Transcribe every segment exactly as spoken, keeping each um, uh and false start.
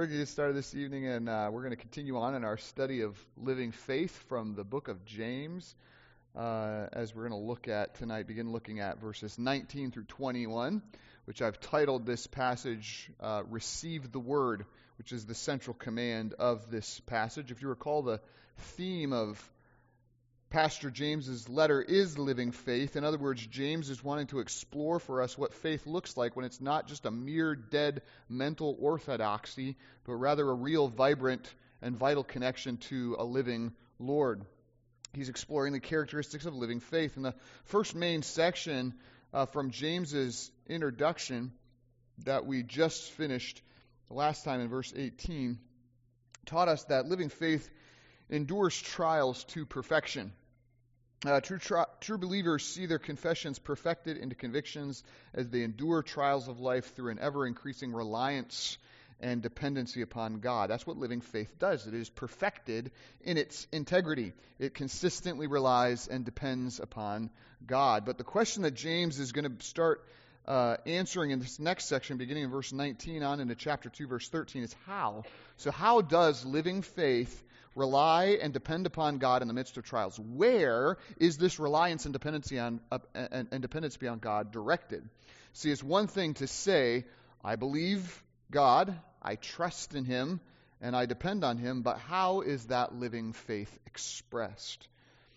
We're going to get started this evening, and uh, we're going to continue on in our study of living faith from the book of James, uh, as we're going to look at tonight, begin looking at verses nineteen through twenty-one, which I've titled this passage, uh, Receive the Word, which is the central command of this passage. If you recall, the theme of Pastor James's letter is living faith. In other words, James is wanting to explore for us what faith looks like when it's not just a mere dead mental orthodoxy, but rather a real, vibrant, and vital connection to a living Lord. He's exploring the characteristics of living faith. In the first main section uh, from James's introduction that we just finished the last time in verse eighteen, taught us that living faith endures trials to perfection. Uh, true, tri- true believers see their confessions perfected into convictions as they endure trials of life through an ever-increasing reliance and dependency upon God. That's what living faith does. It is perfected in its integrity. It consistently relies and depends upon God. But the question that James is going to start uh, answering in this next section, beginning in verse nineteen on into chapter two, verse thirteen, is how. So how does living faith rely and depend upon God in the midst of trials? Where is this reliance and dependency on uh, and, and dependency on God directed? See, it's one thing to say, I believe God, I trust in Him, and I depend on Him, but how is that living faith expressed?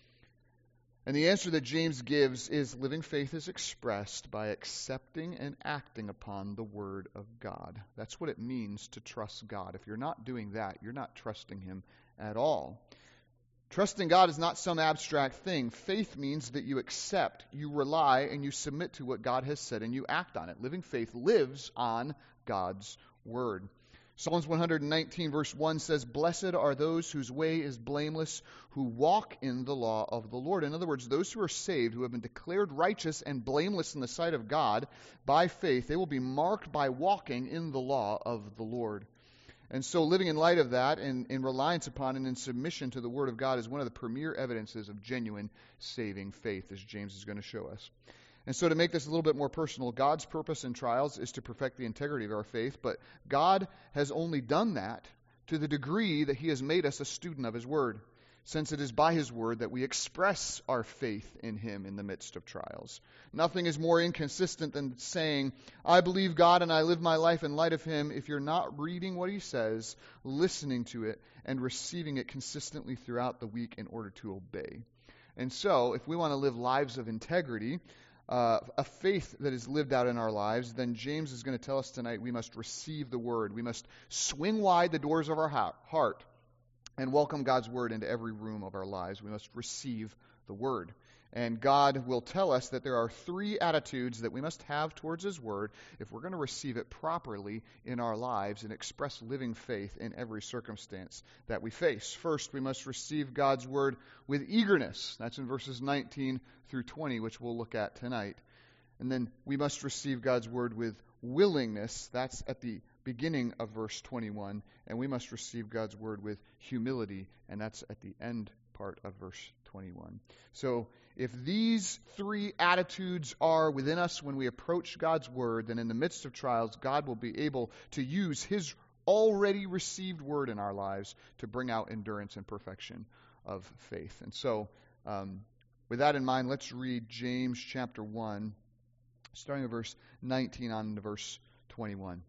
And the answer that James gives is living faith is expressed by accepting and acting upon the Word of God. That's what it means to trust God. If you're not doing that, you're not trusting Him at all. Trusting God is not some abstract thing. Faith means that you accept, you rely, and you submit to what God has said, and you act on it. Living faith lives on God's Word. Psalms one nineteen verse one says, "Blessed are those whose way is blameless, who walk in the law of the Lord." In other words, those who are saved, who have been declared righteous and blameless in the sight of God by faith, they will be marked by walking in the law of the Lord. And so living in light of that and in reliance upon and in submission to the Word of God is one of the premier evidences of genuine saving faith, as James is going to show us. And so to make this a little bit more personal, God's purpose in trials is to perfect the integrity of our faith, but God has only done that to the degree that He has made us a student of His Word, since it is by His Word that we express our faith in Him in the midst of trials. Nothing is more inconsistent than saying, I believe God and I live my life in light of Him, if you're not reading what He says, listening to it, and receiving it consistently throughout the week in order to obey. And so, if we want to live lives of integrity, Uh, a faith that is lived out in our lives, then James is going to tell us tonight we must receive the Word. We must swing wide the doors of our heart and welcome God's Word into every room of our lives. We must receive the Word. And God will tell us that there are three attitudes that we must have towards His Word if we're going to receive it properly in our lives and express living faith in every circumstance that we face. First, we must receive God's Word with eagerness. That's in verses nineteen through twenty, which we'll look at tonight. And then we must receive God's Word with willingness. That's at the beginning of verse twenty-one. And we must receive God's Word with humility, and that's at the end part of verse twenty-one. So if these three attitudes are within us when we approach God's Word, then in the midst of trials, God will be able to use His already received Word in our lives to bring out endurance and perfection of faith. And so, um, with that in mind, let's read James chapter one, starting at verse nineteen on to verse twenty-one.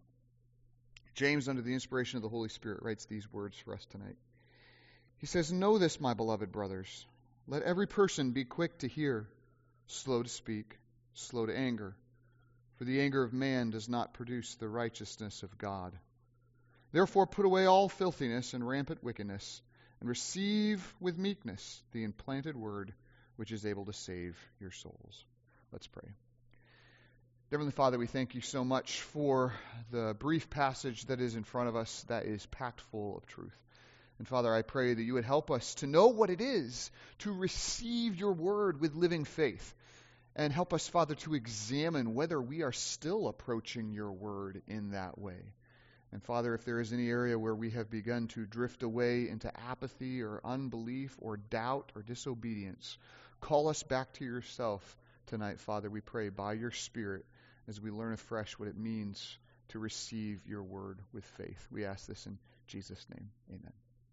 James, under the inspiration of the Holy Spirit, writes these words for us tonight. He says, "Know this, my beloved brothers. Let every person be quick to hear, slow to speak, slow to anger. For the anger of man does not produce the righteousness of God. Therefore put away all filthiness and rampant wickedness, and receive with meekness the implanted word, which is able to save your souls." Let's pray. Heavenly Father, we thank You so much for the brief passage that is in front of us that is packed full of truth. And Father, I pray that You would help us to know what it is to receive Your Word with living faith. And help us, Father, to examine whether we are still approaching Your Word in that way. And Father, if there is any area where we have begun to drift away into apathy or unbelief or doubt or disobedience, call us back to Yourself tonight, Father, we pray, by Your Spirit, as we learn afresh what it means to receive your word with faith. We ask this in Jesus' name. Amen.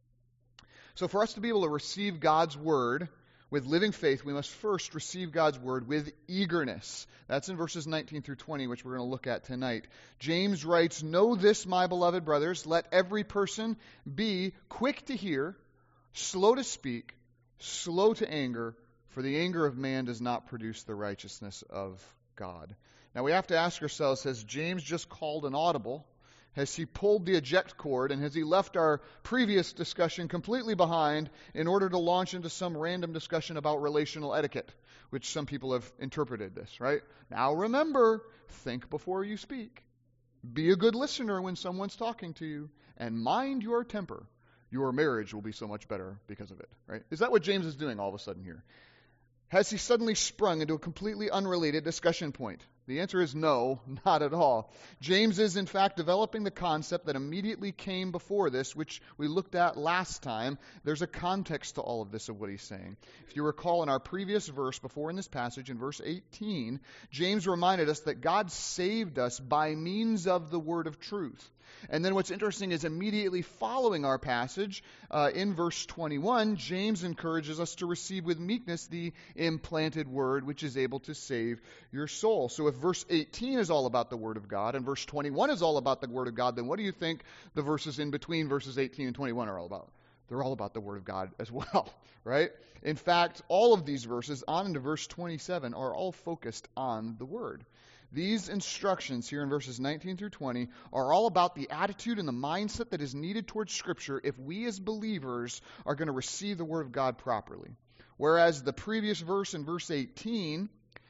So for us to be able to receive God's word with living faith, we must first receive God's word with eagerness. That's in verses nineteen through twenty, which we're going to look at tonight. James writes, "Know this, my beloved brothers, let every person be quick to hear, slow to speak, slow to anger, for the anger of man does not produce the righteousness of God." Now we have to ask ourselves, has James just called an audible? Has he pulled the eject cord, and has he left our previous discussion completely behind in order to launch into some random discussion about relational etiquette, which some people have interpreted this, right? Now remember, think before you speak. Be a good listener when someone's talking to you, and mind your temper. Your marriage will be so much better because of it, right? Is that what James is doing all of a sudden here? Has he suddenly sprung into a completely unrelated discussion point? The answer is no, not at all. James is, in fact, developing the concept that immediately came before this, which we looked at last time. There's a context to all of this of what he's saying. If you recall in our previous verse, before in this passage, in verse eighteen, James reminded us that God saved us by means of the word of truth. And then what's interesting is immediately following our passage, uh, in verse twenty-one, James encourages us to receive with meekness the implanted word, which is able to save your soul. So if verse eighteen is all about the word of God, and verse twenty-one is all about the word of God, then what do you think the verses in between verses eighteen and twenty-one are all about? They're all about the word of God as well, right? In fact, all of these verses, on into verse twenty-seven, are all focused on the word. These instructions here in verses nineteen through twenty are all about the attitude and the mindset that is needed towards Scripture if we as believers are going to receive the Word of God properly. Whereas the previous verse in verse eighteen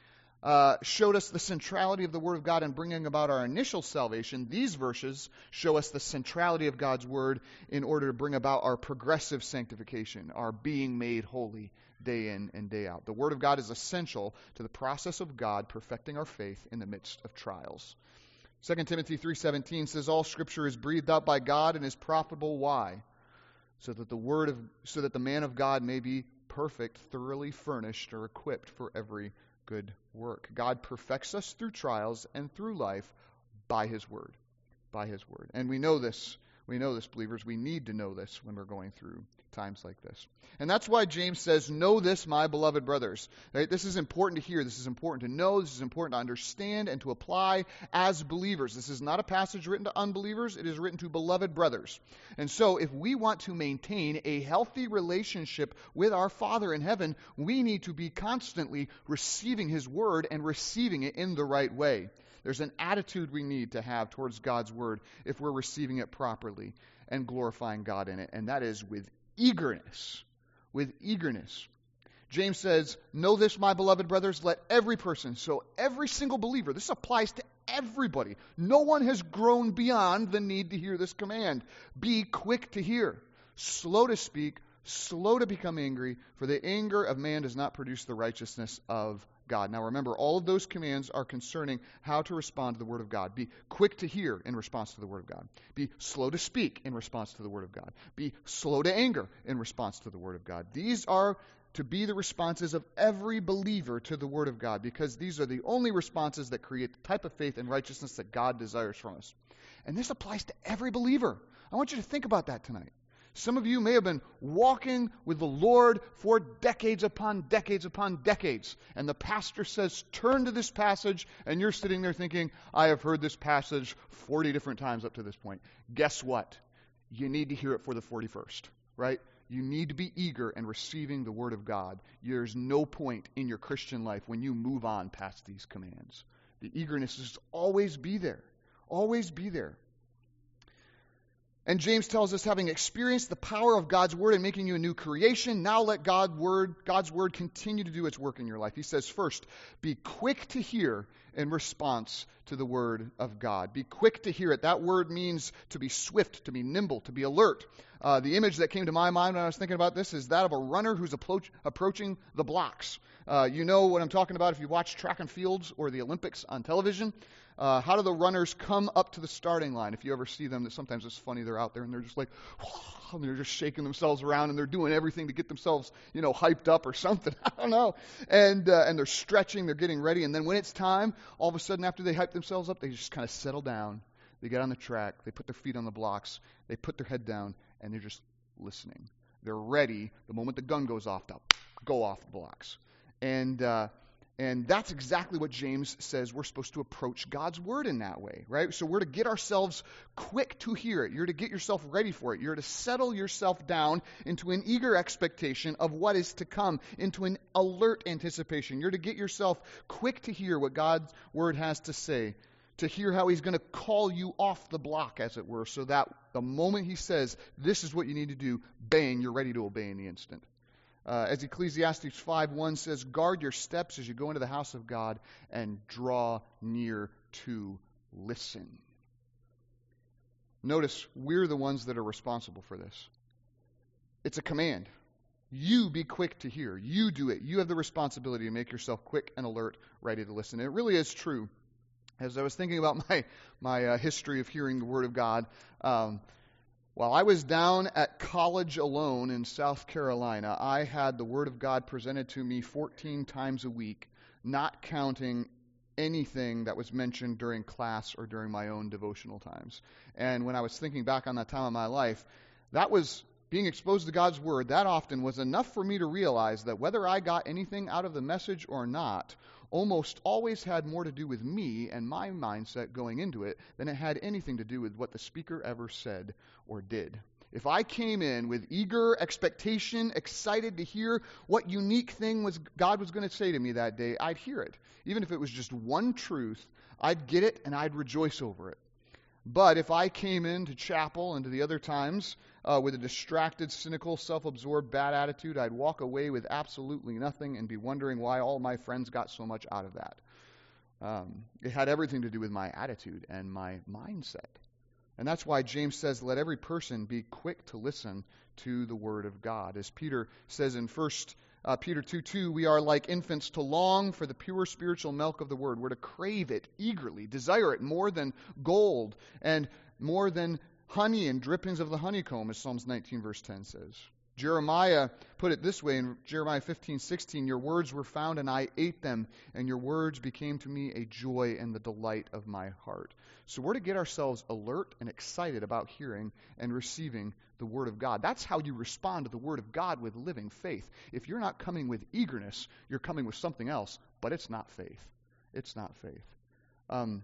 uh, showed us the centrality of the Word of God in bringing about our initial salvation, these verses show us the centrality of God's Word in order to bring about our progressive sanctification, our being made holy day in and day out. The Word of God is essential to the process of God perfecting our faith in the midst of trials. Second Timothy three seventeen says, "All Scripture is breathed out by God and is profitable." Why? So that the word of, so that the man of God may be perfect, thoroughly furnished or equipped for every good work. God perfects us through trials and through life by His Word. By His Word. And we know this. We know this, believers. We need to know this when we're going through times like this. And that's why James says, "Know this, my beloved brothers." Right? This is important to hear. This is important to know. This is important to understand and to apply as believers. This is not a passage written to unbelievers. It is written to beloved brothers. And so if we want to maintain a healthy relationship with our Father in heaven, we need to be constantly receiving His Word and receiving it in the right way. There's an attitude we need to have towards God's Word if we're receiving it properly and glorifying God in it, and that is with eagerness. With eagerness. James says, "Know this, my beloved brothers, let every person," so every single believer, this applies to everybody. No one has grown beyond the need to hear this command. "Be quick to hear, slow to speak, slow to become angry, for the anger of man does not produce the righteousness of God." Now remember, all of those commands are concerning how to respond to the Word of God. Be quick to hear in response to the Word of God. Be slow to speak in response to the Word of God. Be slow to anger in response to the Word of God. These are to be the responses of every believer to the Word of God, because these are the only responses that create the type of faith and righteousness that God desires from us. And this applies to every believer. I want you to think about that tonight. Some of you may have been walking with the Lord for decades upon decades upon decades. And the pastor says, turn to this passage, and you're sitting there thinking, I have heard this passage forty different times up to this point. Guess what? You need to hear it for the forty-first, right? You need to be eager and receiving the Word of God. There's no point in your Christian life when you move on past these commands. The eagerness is always be there. Always be there. And James tells us, having experienced the power of God's Word in making you a new creation, now let God word, God's Word continue to do its work in your life. He says, first, be quick to hear in response to the Word of God. Be quick to hear it. That word means to be swift, to be nimble, to be alert. Uh, the image that came to my mind when I was thinking about this is that of a runner who's approach, approaching the blocks. Uh, you know what I'm talking about if you watch track and fields or the Olympics on television. Uh, how do the runners come up to the starting line? If you ever see them, sometimes it's funny. They're out there and they're just like, and they're just shaking themselves around and they're doing everything to get themselves, you know, hyped up or something. I don't know. And uh, and they're stretching, they're getting ready. And then when it's time, all of a sudden after they hype themselves up, they just kind of settle down. They get on the track, they put their feet on the blocks, they put their head down, and they're just listening. They're ready the moment the gun goes off to go off the blocks. And uh, and that's exactly what James says we're supposed to approach God's word in that way, right? So we're to get ourselves quick to hear it. You're to get yourself ready for it. You're to settle yourself down into an eager expectation of what is to come, into an alert anticipation. You're to get yourself quick to hear what God's word has to say, to hear how he's going to call you off the block, as it were, so that the moment he says, this is what you need to do, bang, you're ready to obey in the instant. Uh, as Ecclesiastes five one says, guard your steps as you go into the house of God and draw near to listen. Notice, we're the ones that are responsible for this. It's a command. You be quick to hear. You do it. You have the responsibility to make yourself quick and alert, ready to listen. And it really is true. As I was thinking about my, my uh, history of hearing the Word of God, um, while I was down at college alone in South Carolina, I had the Word of God presented to me fourteen times a week, not counting anything that was mentioned during class or during my own devotional times. And when I was thinking back on that time of my life, that was being exposed to God's Word that often was enough for me to realize that whether I got anything out of the message or not, almost always had more to do with me and my mindset going into it than it had anything to do with what the speaker ever said or did. If I came in with eager expectation, excited to hear what unique thing was God was going to say to me that day, I'd hear it. Even if it was just one truth, I'd get it and I'd rejoice over it. But if I came into chapel and to the other times uh, with a distracted, cynical, self-absorbed, bad attitude, I'd walk away with absolutely nothing and be wondering why all my friends got so much out of that. Um, it had everything to do with my attitude and my mindset. And that's why James says, let every person be quick to listen to the word of God. As Peter says in First Uh, Peter two two, we are like infants to long for the pure spiritual milk of the word. We're to crave it eagerly, desire it more than gold and more than honey and drippings of the honeycomb, as Psalms nineteen verse ten says. Jeremiah put it this way in Jeremiah fifteen sixteen, your words were found and I ate them, and your words became to me a joy and the delight of my heart. So we're to get ourselves alert and excited about hearing and receiving the Word of God. That's how you respond to the Word of God with living faith. If you're not coming with eagerness, you're coming with something else, but it's not faith. It's not faith. Um,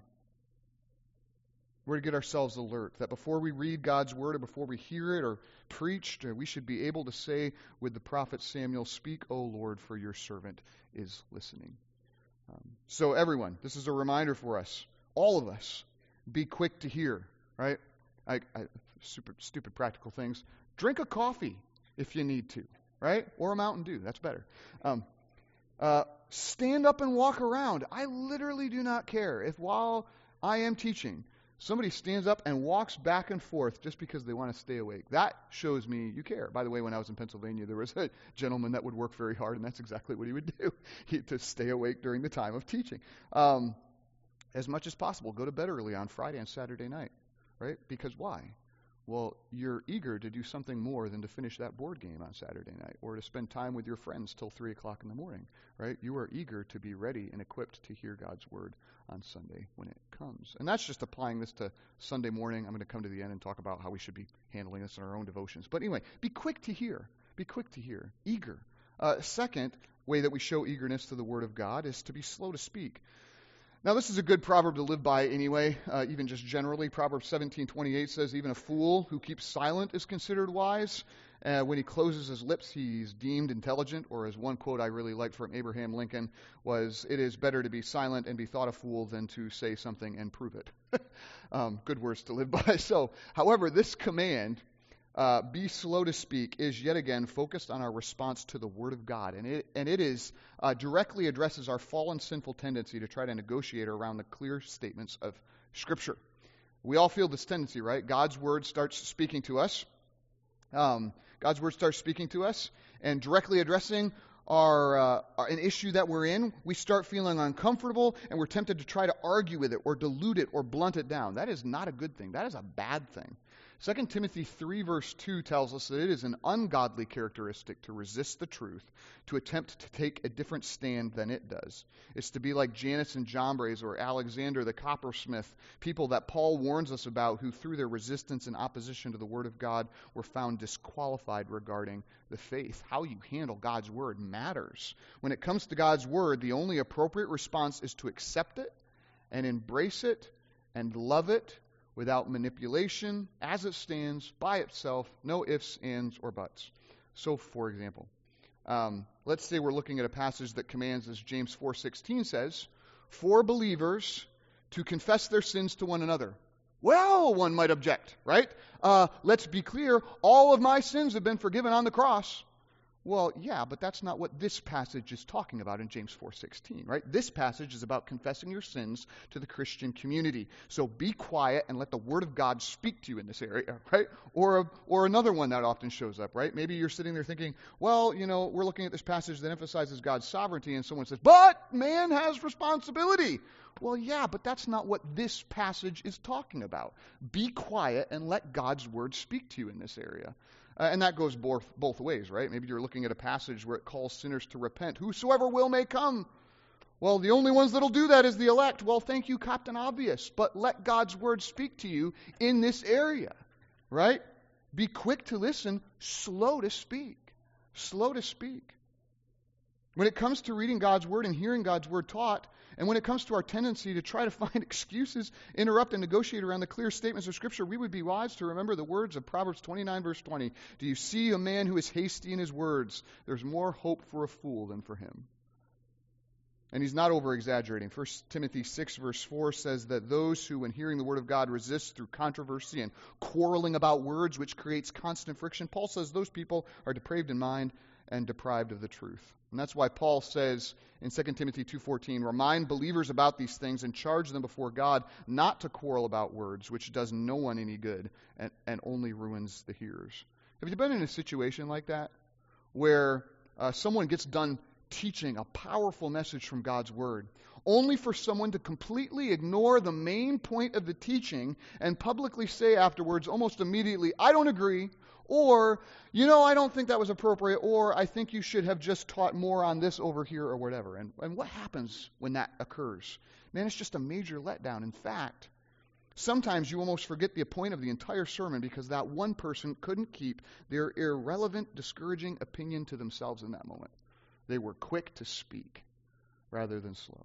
we're to get ourselves alert that before we read God's Word or before we hear it or preached, we should be able to say with the prophet Samuel, speak, O Lord, for your servant is listening. Um, so everyone, this is a reminder for us, all of us, be quick to hear, right? I, I, super stupid practical things. Drink a coffee if you need to, right? Or a Mountain Dew. That's better. Um, uh, stand up and walk around. I literally do not care if while I am teaching, somebody stands up and walks back and forth just because they want to stay awake. That shows me you care. By the way, when I was in Pennsylvania, there was a gentleman that would work very hard, and that's exactly what he would do, he, to stay awake during the time of teaching. Um, as much as possible, go to bed early on Friday and Saturday night, right? Because why? Well, you're eager to do something more than to finish that board game on Saturday night or to spend time with your friends till three o'clock in the morning, right? You are eager to be ready and equipped to hear God's Word on Sunday when it comes. And that's just applying this to Sunday morning. I'm going to come to the end and talk about how we should be handling this in our own devotions. But anyway, be quick to hear. Be quick to hear. Eager. Uh, second way that we show eagerness to the Word of God is to be slow to speak. Now, this is a good proverb to live by anyway, uh, even just generally. Proverbs seventeen twenty-eight says, even a fool who keeps silent is considered wise. Uh, when he closes his lips, he's deemed intelligent. Or as one quote I really liked from Abraham Lincoln was, it is better to be silent and be thought a fool than to say something and prove it. um, good words to live by. So, however, this command, Uh, be slow to speak, is yet again focused on our response to the Word of God. And it, and it is uh, directly addresses our fallen sinful tendency to try to negotiate around the clear statements of Scripture. We all feel this tendency, right? God's Word starts speaking to us. Um, God's Word starts speaking to us and directly addressing our, uh, an issue that we're in. We start feeling uncomfortable and we're tempted to try to argue with it or dilute it or blunt it down. That is not a good thing. That is a bad thing. Second Timothy three verse two tells us that it is an ungodly characteristic to resist the truth, to attempt to take a different stand than it does. It's to be like Jannes and Jambres or Alexander the coppersmith, people that Paul warns us about who through their resistance and opposition to the Word of God were found disqualified regarding the faith. How you handle God's Word matters. When it comes to God's Word, the only appropriate response is to accept it and embrace it and love it without manipulation, as it stands, by itself, no ifs, ands, or buts. So, for example, um, let's say we're looking at a passage that commands, as James four sixteen says, for believers to confess their sins to one another. Well, one might object, right? Uh, let's be clear, all of my sins have been forgiven on the cross. Well, yeah, but that's not what this passage is talking about in James four sixteen, right? This passage is about confessing your sins to the Christian community. So be quiet and let the Word of God speak to you in this area, right? Or or another one that often shows up, right? Maybe you're sitting there thinking, well, you know, we're looking at this passage that emphasizes God's sovereignty, and someone says, but man has responsibility. Well, yeah, but that's not what this passage is talking about. Be quiet and let God's Word speak to you in this area. Uh, and that goes both, both ways, right? Maybe you're looking at a passage where it calls sinners to repent. Whosoever will may come. Well, the only ones that'll do that is the elect. Well, thank you, Captain Obvious. But let God's Word speak to you in this area, right? Be quick to listen, slow to speak. Slow to speak. When it comes to reading God's Word and hearing God's Word taught, and when it comes to our tendency to try to find excuses, interrupt, and negotiate around the clear statements of Scripture, we would be wise to remember the words of Proverbs twenty-nine, verse twenty. Do you see a man who is hasty in his words? There's more hope for a fool than for him. And he's not over-exaggerating. First Timothy six, verse four says that those who, when hearing the Word of God, resist through controversy and quarreling about words, which creates constant friction, Paul says those people are depraved in mind and deprived of the truth. And that's why Paul says in Second Timothy two fourteen, remind believers about these things and charge them before God not to quarrel about words, which does no one any good and, and only ruins the hearers. Have you been in a situation like that where uh, someone gets done teaching a powerful message from God's Word, only for someone to completely ignore the main point of the teaching and publicly say afterwards, almost immediately, I don't agree, or, you know, I don't think that was appropriate, or I think you should have just taught more on this over here, or whatever. And, and what happens when that occurs? Man, it's just a major letdown. In fact, sometimes you almost forget the point of the entire sermon because that one person couldn't keep their irrelevant, discouraging opinion to themselves in that moment. They were quick to speak rather than slow.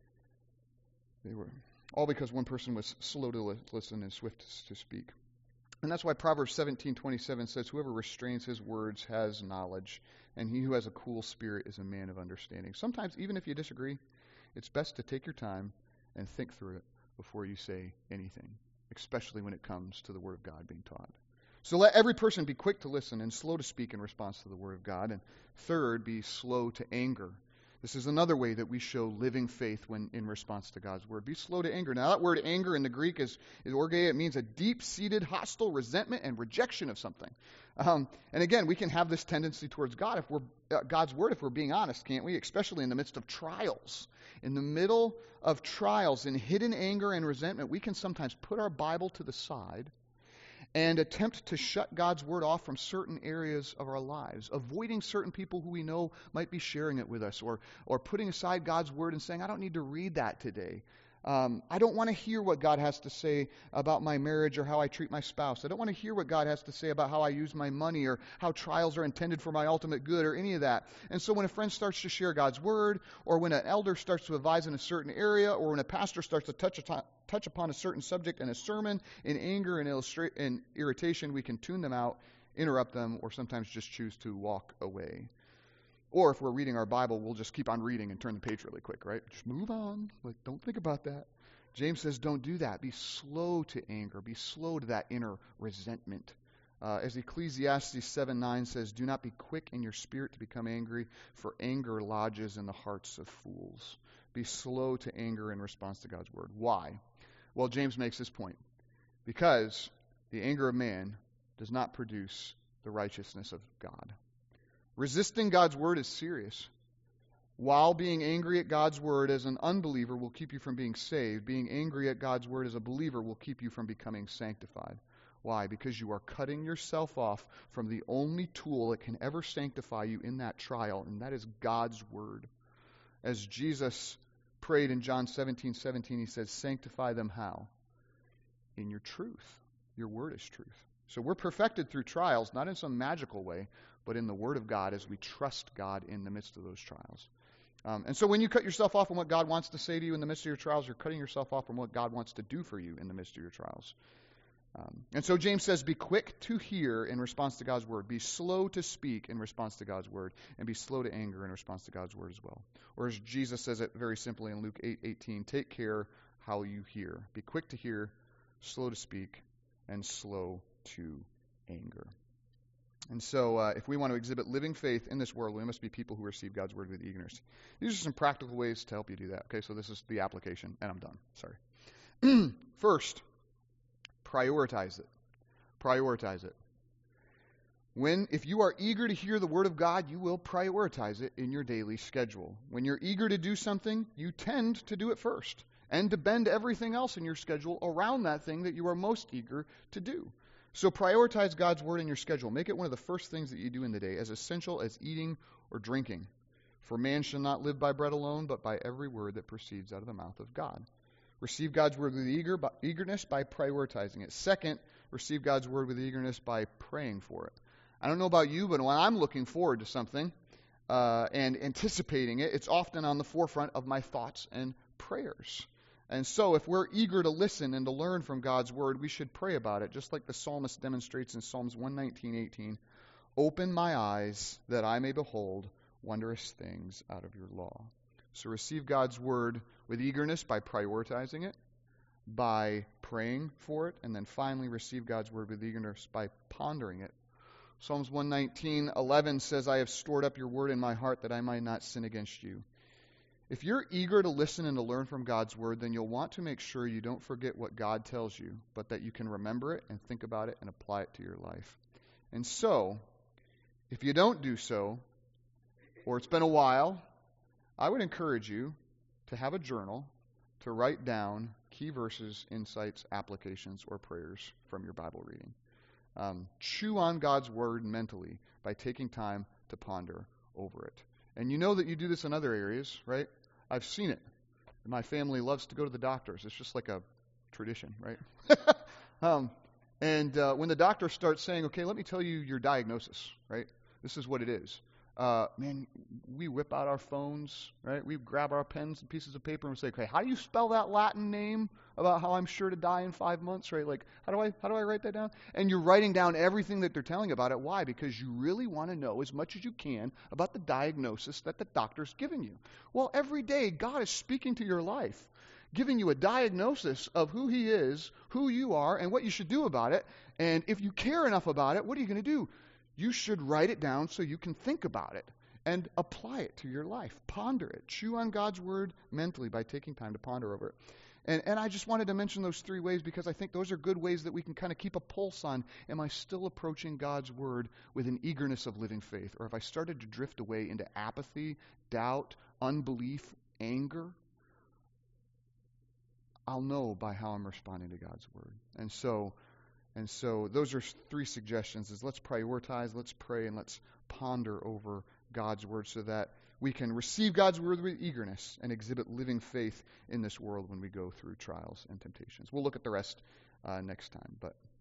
They were all because one person was slow to li- listen and swift to speak. And that's why Proverbs seventeen twenty-seven says, whoever restrains his words has knowledge, and he who has a cool spirit is a man of understanding. Sometimes, even if you disagree, it's best to take your time and think through it before you say anything, especially when it comes to the Word of God being taught. So let every person be quick to listen and slow to speak in response to the Word of God. And third, be slow to anger. This is another way that we show living faith when in response to God's Word. Be slow to anger. Now, that word anger in the Greek is, is orge. It means a deep-seated hostile resentment and rejection of something. Um, and again, we can have this tendency towards God if we're uh, God's Word if we're being honest, can't we? Especially in the midst of trials. In the middle of trials, in hidden anger and resentment, we can sometimes put our Bible to the side and attempt to shut God's Word off from certain areas of our lives, avoiding certain people who we know might be sharing it with us, or or putting aside God's Word and saying, I don't need to read that today. Um, I don't want to hear what God has to say about my marriage or how I treat my spouse. I don't want to hear what God has to say about how I use my money or how trials are intended for my ultimate good or any of that. And so when a friend starts to share God's Word, or when an elder starts to advise in a certain area, or when a pastor starts to touch upon, touch upon a certain subject in a sermon, in anger and, illustra- and irritation, we can tune them out, interrupt them, or sometimes just choose to walk away. Or if we're reading our Bible, we'll just keep on reading and turn the page really quick, right? Just move on. Like, don't think about that. James says, don't do that. Be slow to anger. Be slow to that inner resentment. Uh, as Ecclesiastes seven nine says, do not be quick in your spirit to become angry, for anger lodges in the hearts of fools. Be slow to anger in response to God's Word. Why? Well, James makes this point. Because the anger of man does not produce the righteousness of God. Resisting God's Word is serious. While being angry at God's Word as an unbeliever will keep you from being saved, being angry at God's Word as a believer will keep you from becoming sanctified. Why? Because you are cutting yourself off from the only tool that can ever sanctify you in that trial, and that is God's Word. As Jesus prayed in John seventeen seventeen, he says, sanctify them how? In your truth. Your Word is truth. So we're perfected through trials, not in some magical way, but in the Word of God as we trust God in the midst of those trials. Um, and so when you cut yourself off from what God wants to say to you in the midst of your trials, you're cutting yourself off from what God wants to do for you in the midst of your trials. Um, and so James says, be quick to hear in response to God's word. Be slow to speak in response to God's word. And be slow to anger in response to God's word as well. Or as Jesus says it very simply in Luke eight eighteen, take care how you hear. Be quick to hear, slow to speak, and slow to anger. And so uh, if we want to exhibit living faith in this world, we must be people who receive God's word with eagerness. These are some practical ways to help you do that. Okay, so this is the application, and I'm done. Sorry. First, prioritize it. Prioritize it. When, if you are eager to hear the word of God, you will prioritize it in your daily schedule. When you're eager to do something, you tend to do it first and to bend everything else in your schedule around that thing that you are most eager to do. So prioritize God's word in your schedule. Make it one of the first things that you do in the day, as essential as eating or drinking. For man shall not live by bread alone, but by every word that proceeds out of the mouth of God. Receive God's word with eager, by, eagerness by prioritizing it. Second, receive God's word with eagerness by praying for it. I don't know about you, but when I'm looking forward to something uh, and anticipating it, it's often on the forefront of my thoughts and prayers. And so if we're eager to listen and to learn from God's word, we should pray about it, just like the psalmist demonstrates in Psalms one nineteen eighteen. Open my eyes that I may behold wondrous things out of your law. So receive God's word with eagerness by prioritizing it, by praying for it, and then finally receive God's word with eagerness by pondering it. Psalms one nineteen eleven says, I have stored up your word in my heart that I might not sin against you. If you're eager to listen and to learn from God's word, then you'll want to make sure you don't forget what God tells you, but that you can remember it and think about it and apply it to your life. And so, if you don't do so, or it's been a while, I would encourage you to have a journal to write down key verses, insights, applications, or prayers from your Bible reading. Um, chew on God's word mentally by taking time to ponder over it. And you know that you do this in other areas, right? I've seen it. My family loves to go to the doctors. It's just like a tradition, right? um, and uh, when the doctor starts saying, okay, let me tell you your diagnosis, right? This is what it is. Uh, man, we whip out our phones, right? We grab our pens and pieces of paper and say, okay, how do you spell that Latin name about how I'm sure to die in five months, right? Like, how do I how do I write that down? And you're writing down everything that they're telling about it. Why? Because you really want to know as much as you can about the diagnosis that the doctor's given you. Well, every day, God is speaking to your life, giving you a diagnosis of who He is, who you are, and what you should do about it. And if you care enough about it, what are you going to do? You should write it down so you can think about it and apply it to your life. Ponder it. Chew on God's word mentally by taking time to ponder over it. And, and I just wanted to mention those three ways because I think those are good ways that we can kind of keep a pulse on. Am I still approaching God's word with an eagerness of living faith? Or have I started to drift away into apathy, doubt, unbelief, anger? I'll know by how I'm responding to God's word. And so... And so those are three suggestions, is let's prioritize, let's pray, and let's ponder over God's word so that we can receive God's word with eagerness and exhibit living faith in this world when we go through trials and temptations. We'll look at the rest uh, next time, but